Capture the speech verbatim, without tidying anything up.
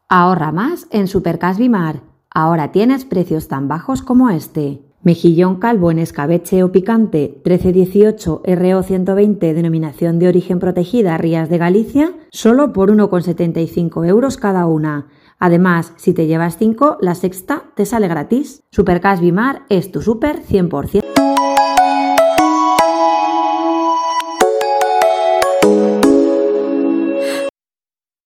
Ahorra más en Supercash Bimar. Ahora tienes precios tan bajos como este. Mejillón calvo en escabeche o picante trece dieciocho R O ciento veinte denominación de origen protegida Rías de Galicia, solo por uno con setenta y cinco euros cada una. Además, si te llevas cinco, la sexta te sale gratis. Supercash Bimar es tu súper cien por ciento.